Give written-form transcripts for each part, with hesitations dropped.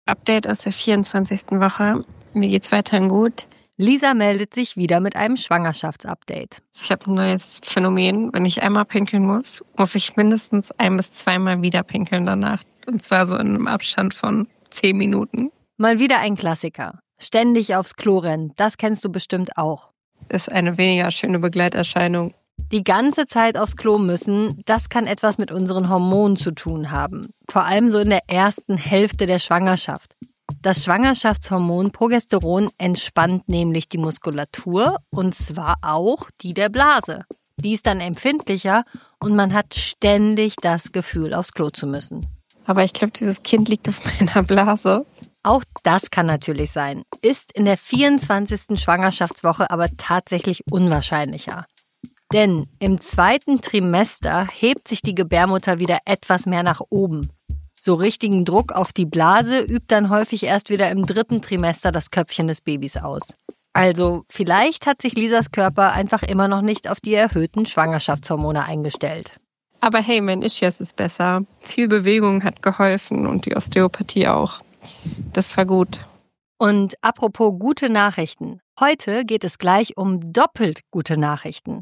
Update aus der 24. Woche. Mir geht's weiterhin gut. Lisa meldet sich wieder mit einem Schwangerschaftsupdate. Ich habe ein neues Phänomen. Wenn ich einmal pinkeln muss, muss ich mindestens 1- bis 2-mal wieder pinkeln danach. Und zwar so in einem Abstand von 10 Minuten. Mal wieder ein Klassiker. Ständig aufs Klo rennen, das kennst du bestimmt auch. Ist eine weniger schöne Begleiterscheinung. Die ganze Zeit aufs Klo müssen, das kann etwas mit unseren Hormonen zu tun haben. Vor allem so in der ersten Hälfte der Schwangerschaft. Das Schwangerschaftshormon Progesteron entspannt nämlich die Muskulatur und zwar auch die der Blase. Die ist dann empfindlicher und man hat ständig das Gefühl, aufs Klo zu müssen. Aber ich glaube, dieses Kind liegt auf meiner Blase. Auch das kann natürlich sein, ist in der 24. Schwangerschaftswoche aber tatsächlich unwahrscheinlicher. Denn im 2. Trimester hebt sich die Gebärmutter wieder etwas mehr nach oben. So richtigen Druck auf die Blase übt dann häufig erst wieder im 3. Trimester das Köpfchen des Babys aus. Also vielleicht hat sich Lisas Körper einfach immer noch nicht auf die erhöhten Schwangerschaftshormone eingestellt. Aber hey, mein Ischias ist besser. Viel Bewegung hat geholfen und die Osteopathie auch. Das war gut. Und apropos gute Nachrichten. Heute geht es gleich um doppelt gute Nachrichten.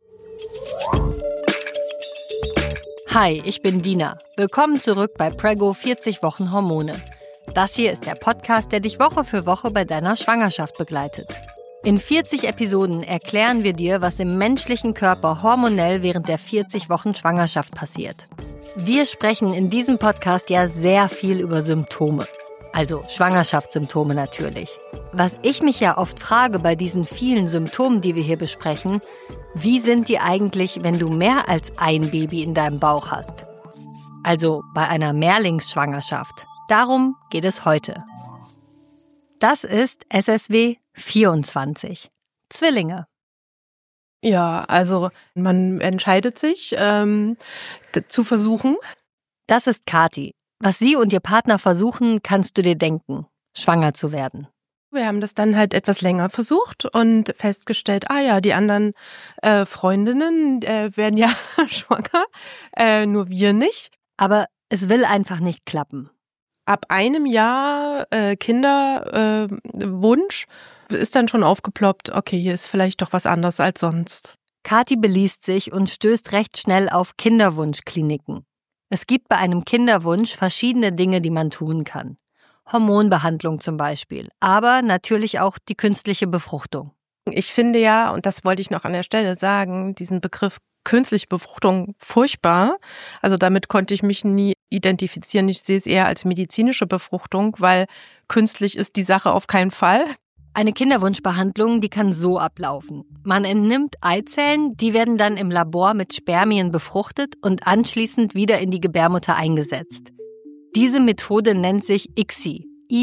Hi, ich bin Dina. Willkommen zurück bei Prego 40 Wochen Hormone. Das hier ist der Podcast, der dich Woche für Woche bei deiner Schwangerschaft begleitet. In 40 Episoden erklären wir dir, was im menschlichen Körper hormonell während der 40 Wochen Schwangerschaft passiert. Wir sprechen in diesem Podcast ja sehr viel über Symptome. Also Schwangerschaftssymptome natürlich. Was ich mich ja oft frage bei diesen vielen Symptomen, die wir hier besprechen, wie sind die eigentlich, wenn du mehr als ein Baby in deinem Bauch hast? Also bei einer Mehrlingsschwangerschaft. Darum geht es heute. Das ist SSW 24. Zwillinge. Ja, also man entscheidet sich zu versuchen. Das ist Kathi. Was sie und ihr Partner versuchen, kannst du dir denken, schwanger zu werden. Wir haben das dann halt etwas länger versucht und festgestellt, die anderen Freundinnen werden ja schwanger, nur wir nicht. Aber es will einfach nicht klappen. Ab einem Jahr Kinderwunsch ist dann schon aufgeploppt, okay, hier ist vielleicht doch was anderes als sonst. Kathi beliest sich und stößt recht schnell auf Kinderwunschkliniken. Es gibt bei einem Kinderwunsch verschiedene Dinge, die man tun kann. Hormonbehandlung zum Beispiel, aber natürlich auch die künstliche Befruchtung. Ich finde ja, und das wollte ich noch an der Stelle sagen, diesen Begriff künstliche Befruchtung furchtbar. Also damit konnte ich mich nie identifizieren. Ich sehe es eher als medizinische Befruchtung, weil künstlich ist die Sache auf keinen Fall. Eine Kinderwunschbehandlung, die kann so ablaufen. Man entnimmt Eizellen, die werden dann im Labor mit Spermien befruchtet und anschließend wieder in die Gebärmutter eingesetzt. Diese Methode nennt sich ICSI,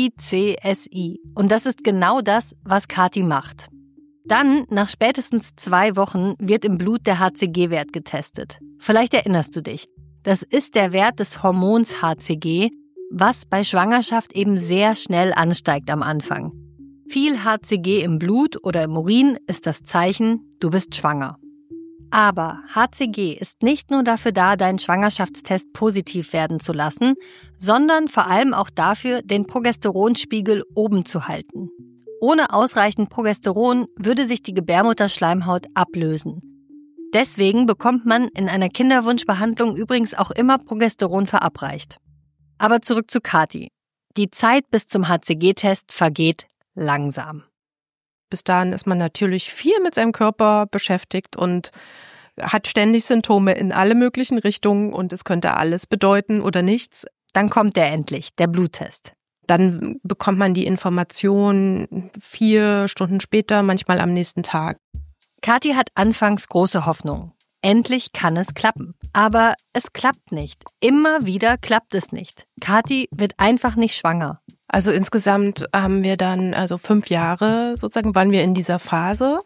ICSI. Und das ist genau das, was Kathi macht. Dann, nach spätestens 2 Wochen, wird im Blut der HCG-Wert getestet. Vielleicht erinnerst du dich. Das ist der Wert des Hormons HCG, was bei Schwangerschaft eben sehr schnell ansteigt am Anfang. Viel HCG im Blut oder im Urin ist das Zeichen, du bist schwanger. Aber HCG ist nicht nur dafür da, deinen Schwangerschaftstest positiv werden zu lassen, sondern vor allem auch dafür, den Progesteronspiegel oben zu halten. Ohne ausreichend Progesteron würde sich die Gebärmutterschleimhaut ablösen. Deswegen bekommt man in einer Kinderwunschbehandlung übrigens auch immer Progesteron verabreicht. Aber zurück zu Kathi. Die Zeit bis zum HCG-Test vergeht langsam. Bis dahin ist man natürlich viel mit seinem Körper beschäftigt und hat ständig Symptome in alle möglichen Richtungen und es könnte alles bedeuten oder nichts. Dann kommt der endlich, der Bluttest. Dann bekommt man die Information 4 Stunden später, manchmal am nächsten Tag. Kathi hat anfangs große Hoffnung. Endlich kann es klappen. Aber es klappt nicht. Immer wieder klappt es nicht. Kathi wird einfach nicht schwanger. Also insgesamt haben wir dann 5 Jahre sozusagen, waren wir in dieser Phase.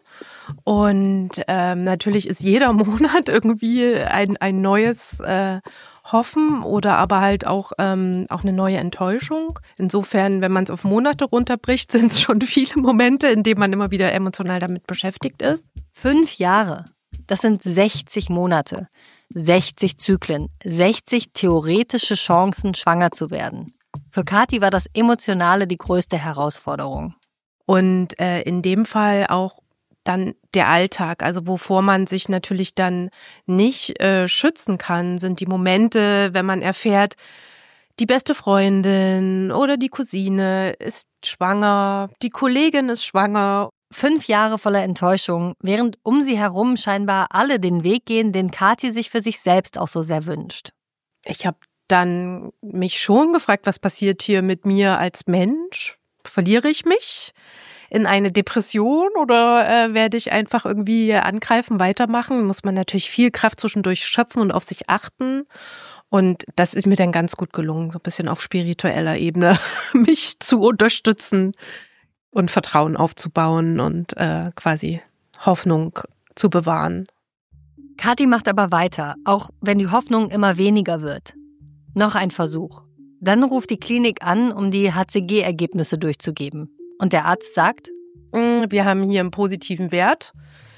Und natürlich ist jeder Monat irgendwie ein neues Hoffen oder aber halt auch eine neue Enttäuschung. Insofern, wenn man es auf Monate runterbricht, sind es schon viele Momente, in denen man immer wieder emotional damit beschäftigt ist. 5 Jahre, das sind 60 Monate, 60 Zyklen, 60 theoretische Chancen, schwanger zu werden. Für Kathi war das Emotionale die größte Herausforderung. Und in dem Fall auch dann der Alltag, also wovor man sich natürlich dann nicht schützen kann, sind die Momente, wenn man erfährt, die beste Freundin oder die Cousine ist schwanger, die Kollegin ist schwanger. 5 Jahre voller Enttäuschung, während um sie herum scheinbar alle den Weg gehen, den Kathi sich für sich selbst auch so sehr wünscht. Ich habe dann mich schon gefragt, was passiert hier mit mir als Mensch? Verliere ich mich in eine Depression oder werde ich einfach irgendwie angreifen, weitermachen? Muss man natürlich viel Kraft zwischendurch schöpfen und auf sich achten. Und das ist mir dann ganz gut gelungen, so ein bisschen auf spiritueller Ebene mich zu unterstützen und Vertrauen aufzubauen und quasi Hoffnung zu bewahren. Kathi macht aber weiter, auch wenn die Hoffnung immer weniger wird. Noch ein Versuch. Dann ruft die Klinik an, um die HCG-Ergebnisse durchzugeben. Und der Arzt sagt: Wir haben hier einen positiven Wert.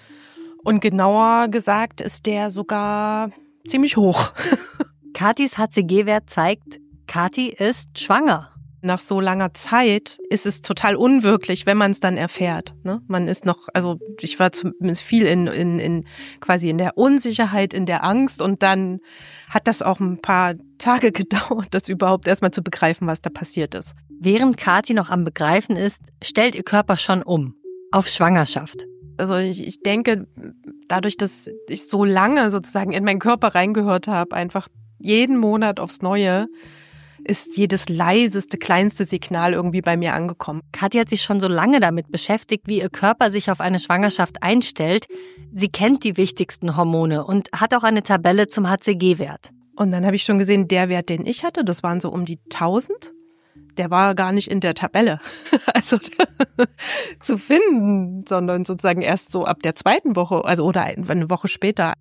Und genauer gesagt ist der sogar ziemlich hoch. Kathis HCG-Wert zeigt, Kathi ist schwanger. Nach so langer Zeit ist es total unwirklich, wenn man es dann erfährt. Ne? Man ist noch, also ich war zumindest viel quasi in der Unsicherheit, in der Angst, und dann hat das auch ein paar Tage gedauert, das überhaupt erstmal zu begreifen, was da passiert ist. Während Kathi noch am Begreifen ist, stellt ihr Körper schon um auf Schwangerschaft. Also ich denke, dadurch, dass ich so lange sozusagen in meinen Körper reingehört habe, einfach jeden Monat aufs Neue, ist jedes leiseste, kleinste Signal irgendwie bei mir angekommen. Kathi hat sich schon so lange damit beschäftigt, wie ihr Körper sich auf eine Schwangerschaft einstellt. Sie kennt die wichtigsten Hormone und hat auch eine Tabelle zum HCG-Wert. Und dann habe ich schon gesehen, der Wert, den ich hatte, das waren so um die 1000. Der war gar nicht in der Tabelle, also zu finden, sondern sozusagen erst so ab der 2. Woche, also oder eine Woche später.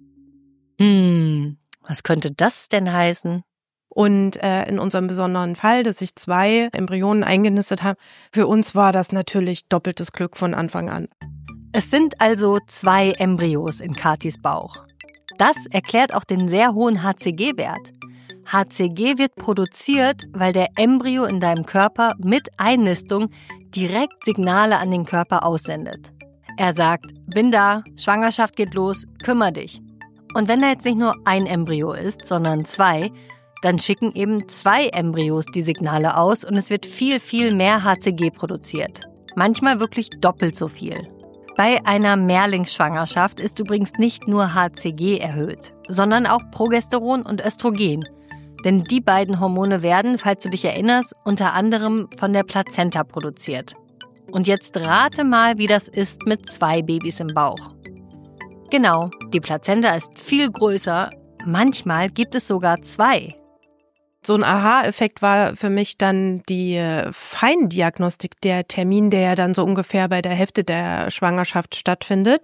Was könnte das denn heißen? Und in unserem besonderen Fall, dass sich 2 Embryonen eingenistet haben, für uns war das natürlich doppeltes Glück von Anfang an. Es sind also 2 Embryos in Kathis Bauch. Das erklärt auch den sehr hohen HCG-Wert. HCG wird produziert, weil der Embryo in deinem Körper mit Einnistung direkt Signale an den Körper aussendet. Er sagt: Bin da, Schwangerschaft geht los, kümmere dich. Und wenn da jetzt nicht nur ein Embryo ist, sondern 2, dann schicken eben 2 Embryos die Signale aus und es wird viel, viel mehr HCG produziert. Manchmal wirklich doppelt so viel. Bei einer Mehrlingsschwangerschaft ist übrigens nicht nur HCG erhöht, sondern auch Progesteron und Östrogen. Denn die beiden Hormone werden, falls du dich erinnerst, unter anderem von der Plazenta produziert. Und jetzt rate mal, wie das ist mit 2 Babys im Bauch. Genau, die Plazenta ist viel größer. Manchmal gibt es sogar 2. So ein Aha-Effekt war für mich dann die Feindiagnostik, der Termin, der ja dann so ungefähr bei der Hälfte der Schwangerschaft stattfindet.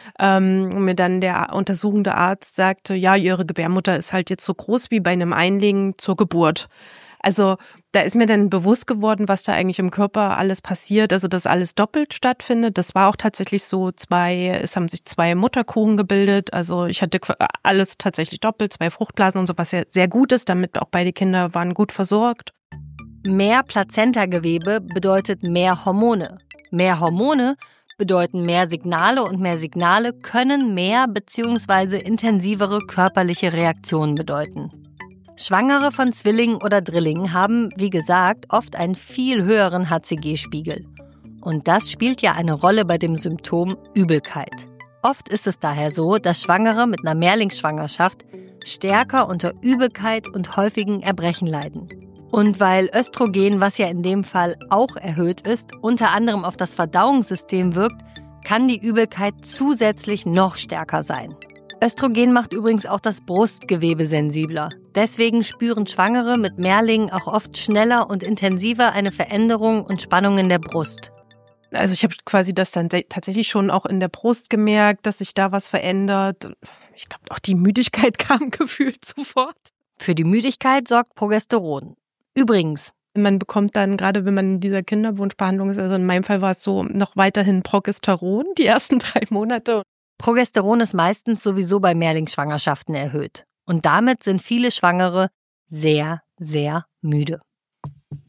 Und mir dann der untersuchende Arzt sagte, ja, ihre Gebärmutter ist halt jetzt so groß wie bei einem Einlegen zur Geburt. Also da ist mir dann bewusst geworden, was da eigentlich im Körper alles passiert, also dass alles doppelt stattfindet. Das war auch tatsächlich so, es haben sich 2 Mutterkuchen gebildet, also ich hatte alles tatsächlich doppelt, 2 Fruchtblasen und so, was ja sehr gut ist, damit auch beide Kinder waren gut versorgt. Mehr Plazentagewebe bedeutet mehr Hormone. Mehr Hormone bedeuten mehr Signale und mehr Signale können mehr bzw. intensivere körperliche Reaktionen bedeuten. Schwangere von Zwillingen oder Drillingen haben, wie gesagt, oft einen viel höheren HCG-Spiegel. Und das spielt ja eine Rolle bei dem Symptom Übelkeit. Oft ist es daher so, dass Schwangere mit einer Mehrlingsschwangerschaft stärker unter Übelkeit und häufigen Erbrechen leiden. Und weil Östrogen, was ja in dem Fall auch erhöht ist, unter anderem auf das Verdauungssystem wirkt, kann die Übelkeit zusätzlich noch stärker sein. Östrogen macht übrigens auch das Brustgewebe sensibler. Deswegen spüren Schwangere mit Mehrlingen auch oft schneller und intensiver eine Veränderung und Spannung in der Brust. Also ich habe quasi das dann tatsächlich schon auch in der Brust gemerkt, dass sich da was verändert. Ich glaube, auch die Müdigkeit kam gefühlt sofort. Für die Müdigkeit sorgt Progesteron. Übrigens, man bekommt dann, gerade wenn man in dieser Kinderwunschbehandlung ist, also in meinem Fall war es so, noch weiterhin Progesteron die ersten 3 Monate. Progesteron ist meistens sowieso bei Mehrlingsschwangerschaften erhöht. Und damit sind viele Schwangere sehr, sehr müde.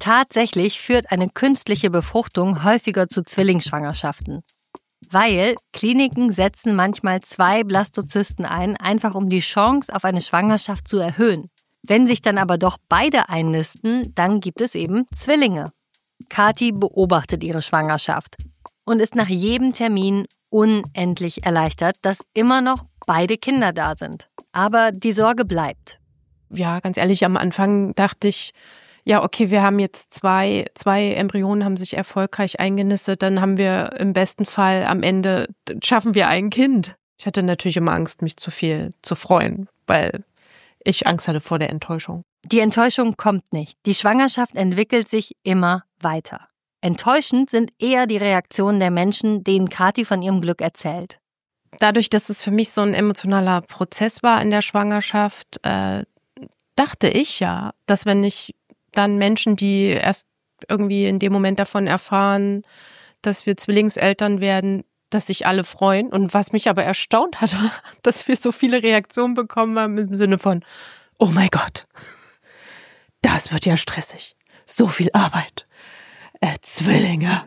Tatsächlich führt eine künstliche Befruchtung häufiger zu Zwillingsschwangerschaften. Weil Kliniken setzen manchmal 2 Blastozysten ein, einfach um die Chance auf eine Schwangerschaft zu erhöhen. Wenn sich dann aber doch beide einnisten, dann gibt es eben Zwillinge. Kathi beobachtet ihre Schwangerschaft und ist nach jedem Termin unendlich erleichtert, dass immer noch beide Kinder da sind. Aber die Sorge bleibt. Ja, ganz ehrlich, am Anfang dachte ich, ja, okay, wir haben jetzt zwei Embryonen haben sich erfolgreich eingenistet, dann haben wir im besten Fall am Ende, schaffen wir ein Kind. Ich hatte natürlich immer Angst, mich zu viel zu freuen, weil ich Angst hatte vor der Enttäuschung. Die Enttäuschung kommt nicht. Die Schwangerschaft entwickelt sich immer weiter. Enttäuschend sind eher die Reaktionen der Menschen, denen Kathi von ihrem Glück erzählt. Dadurch, dass es für mich so ein emotionaler Prozess war in der Schwangerschaft, dachte ich ja, dass wenn ich dann Menschen, die erst irgendwie in dem Moment davon erfahren, dass wir Zwillingseltern werden, dass sich alle freuen. Und was mich aber erstaunt hat, war, dass wir so viele Reaktionen bekommen haben im Sinne von, oh mein Gott, das wird ja stressig. So viel Arbeit. Zwillinge.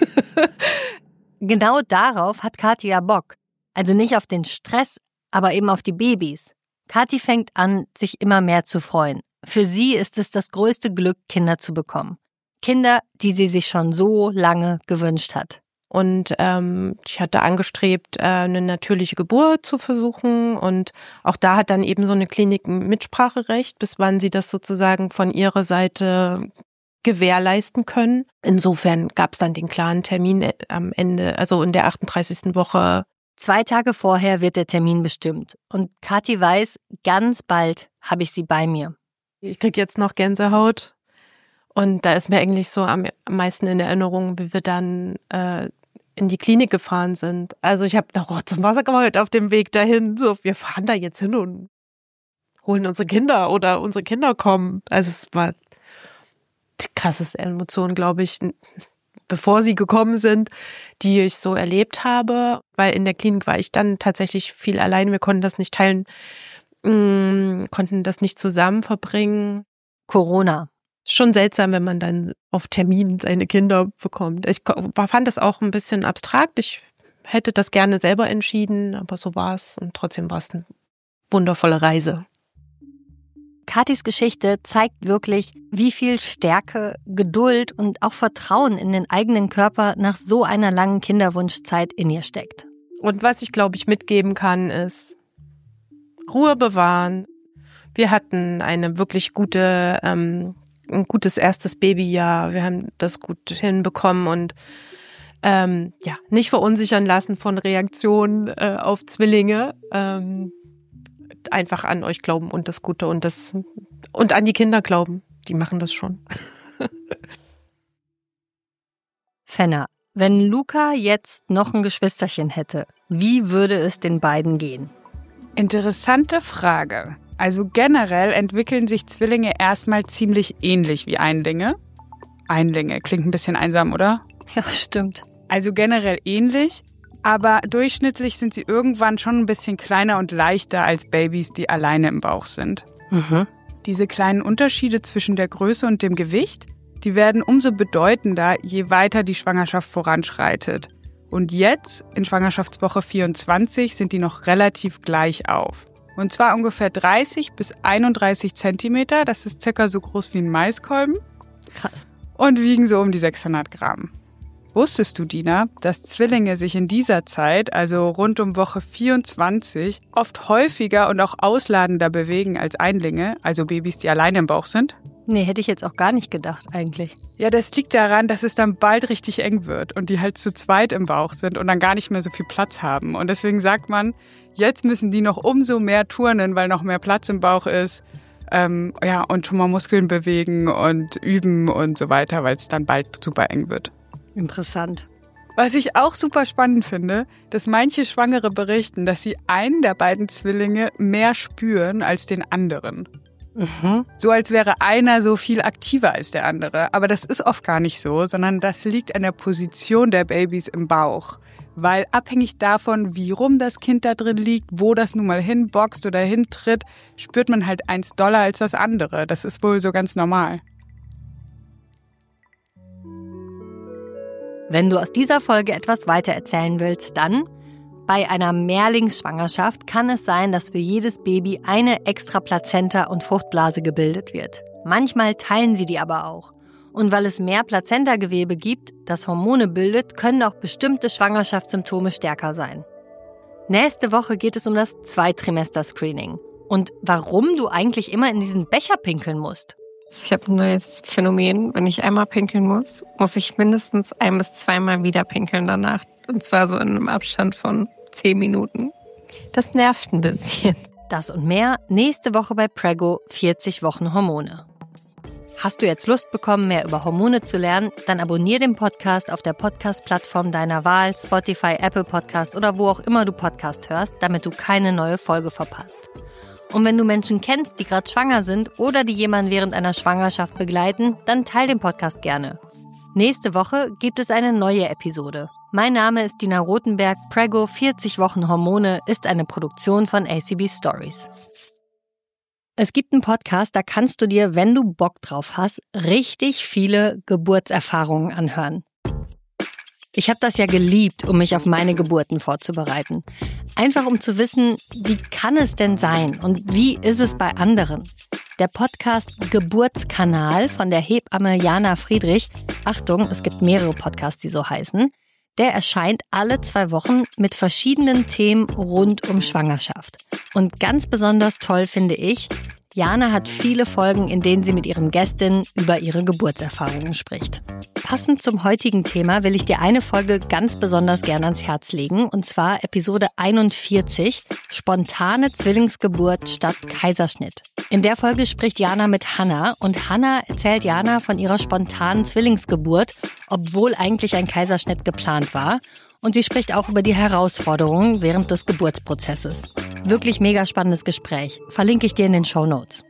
Genau darauf hat Kathi ja Bock. Also nicht auf den Stress, aber eben auf die Babys. Kathi fängt an, sich immer mehr zu freuen. Für sie ist es das größte Glück, Kinder zu bekommen. Kinder, die sie sich schon so lange gewünscht hat. Und ich hatte angestrebt, eine natürliche Geburt zu versuchen. Und auch da hat dann eben so eine Klinik ein Mitspracherecht, bis wann sie das sozusagen von ihrer Seite gewährleisten können. Insofern gab es dann den klaren Termin am Ende, also in der 38. Woche. 2 Tage vorher wird der Termin bestimmt. Und Kathi weiß, ganz bald habe ich sie bei mir. Ich kriege jetzt noch Gänsehaut. Und da ist mir eigentlich so am meisten in Erinnerung, wie wir dann in die Klinik gefahren sind. Also ich habe noch Rotz und Wasser geheult auf dem Weg dahin. So, wir fahren da jetzt hin und holen unsere Kinder oder unsere Kinder kommen. Also es war die krasseste Emotion, glaube ich, bevor sie gekommen sind, die ich so erlebt habe. Weil in der Klinik war ich dann tatsächlich viel allein. Wir konnten das nicht teilen, konnten das nicht zusammen verbringen. Corona. Schon seltsam, wenn man dann auf Termin seine Kinder bekommt. Ich fand das auch ein bisschen abstrakt. Ich hätte das gerne selber entschieden, aber so war es. Und trotzdem war es eine wundervolle Reise. Kathis Geschichte zeigt wirklich, wie viel Stärke, Geduld und auch Vertrauen in den eigenen Körper nach so einer langen Kinderwunschzeit in ihr steckt. Und was ich, glaube ich, mitgeben kann, ist Ruhe bewahren. Wir hatten eine wirklich gute, ein gutes erstes Babyjahr. Wir haben das gut hinbekommen und nicht verunsichern lassen von Reaktionen auf Zwillinge. Einfach an euch glauben und das Gute und an die Kinder glauben. Die machen das schon. Fenna, wenn Luca jetzt noch ein Geschwisterchen hätte, wie würde es den beiden gehen? Interessante Frage. Also generell entwickeln sich Zwillinge erstmal ziemlich ähnlich wie Einlinge. Einlinge klingt ein bisschen einsam, oder? Ja, stimmt. Also generell ähnlich, aber durchschnittlich sind sie irgendwann schon ein bisschen kleiner und leichter als Babys, die alleine im Bauch sind. Mhm. Diese kleinen Unterschiede zwischen der Größe und dem Gewicht, die werden umso bedeutender, je weiter die Schwangerschaft voranschreitet. Und jetzt, in Schwangerschaftswoche 24, sind die noch relativ gleich auf. Und zwar ungefähr 30 bis 31 Zentimeter, das ist circa so groß wie ein Maiskolben. Krass. Und wiegen so um die 600 Gramm. Wusstest du, Dina, dass Zwillinge sich in dieser Zeit, also rund um Woche 24, oft häufiger und auch ausladender bewegen als Einlinge, also Babys, die alleine im Bauch sind? Nee, hätte ich jetzt auch gar nicht gedacht eigentlich. Ja, das liegt daran, dass es dann bald richtig eng wird und die halt zu zweit im Bauch sind und dann gar nicht mehr so viel Platz haben. Und deswegen sagt man, jetzt müssen die noch umso mehr turnen, weil noch mehr Platz im Bauch ist. Und schon mal Muskeln bewegen und üben und so weiter, weil es dann bald super eng wird. Interessant. Was ich auch super spannend finde, dass manche Schwangere berichten, dass sie einen der beiden Zwillinge mehr spüren als den anderen. Mhm. So als wäre einer so viel aktiver als der andere. Aber das ist oft gar nicht so, sondern das liegt an der Position der Babys im Bauch. Weil abhängig davon, wie rum das Kind da drin liegt, wo das nun mal hinboxt oder hintritt, spürt man halt eins doller als das andere. Das ist wohl so ganz normal. Wenn du aus dieser Folge etwas weiter erzählen willst, dann: Bei einer Mehrlingsschwangerschaft kann es sein, dass für jedes Baby eine extra Plazenta und Fruchtblase gebildet wird. Manchmal teilen sie die aber auch. Und weil es mehr Plazentagewebe gibt, das Hormone bildet, können auch bestimmte Schwangerschaftssymptome stärker sein. Nächste Woche geht es um das Zweitrimester-Screening und warum du eigentlich immer in diesen Becher pinkeln musst. Ich habe ein neues Phänomen. Wenn ich einmal pinkeln muss, muss ich mindestens 1 bis 2 Mal wieder pinkeln danach. Und zwar so in einem Abstand von 10 Minuten. Das nervt ein bisschen. Das und mehr nächste Woche bei Prego 40 Wochen Hormone. Hast du jetzt Lust bekommen, mehr über Hormone zu lernen? Dann abonniere den Podcast auf der Podcast-Plattform deiner Wahl, Spotify, Apple Podcast oder wo auch immer du Podcast hörst, damit du keine neue Folge verpasst. Und wenn du Menschen kennst, die gerade schwanger sind oder die jemanden während einer Schwangerschaft begleiten, dann teile den Podcast gerne. Nächste Woche gibt es eine neue Episode. Mein Name ist Dina Rothenberg. Prego 40 Wochen Hormone ist eine Produktion von ACB Stories. Es gibt einen Podcast, da kannst du dir, wenn du Bock drauf hast, richtig viele Geburtserfahrungen anhören. Ich habe das ja geliebt, um mich auf meine Geburten vorzubereiten. Einfach um zu wissen, wie kann es denn sein und wie ist es bei anderen? Der Podcast Geburtskanal von der Hebamme Jana Friedrich, Achtung, es gibt mehrere Podcasts, die so heißen, der erscheint alle 2 Wochen mit verschiedenen Themen rund um Schwangerschaft. Und ganz besonders toll finde ich, Jana hat viele Folgen, in denen sie mit ihren Gästinnen über ihre Geburtserfahrungen spricht. Passend zum heutigen Thema will ich dir eine Folge ganz besonders gern ans Herz legen, und zwar Episode 41, spontane Zwillingsgeburt statt Kaiserschnitt. In der Folge spricht Jana mit Hannah und Hannah erzählt Jana von ihrer spontanen Zwillingsgeburt, obwohl eigentlich ein Kaiserschnitt geplant war. Und sie spricht auch über die Herausforderungen während des Geburtsprozesses. Wirklich mega spannendes Gespräch. Verlinke ich dir in den Shownotes.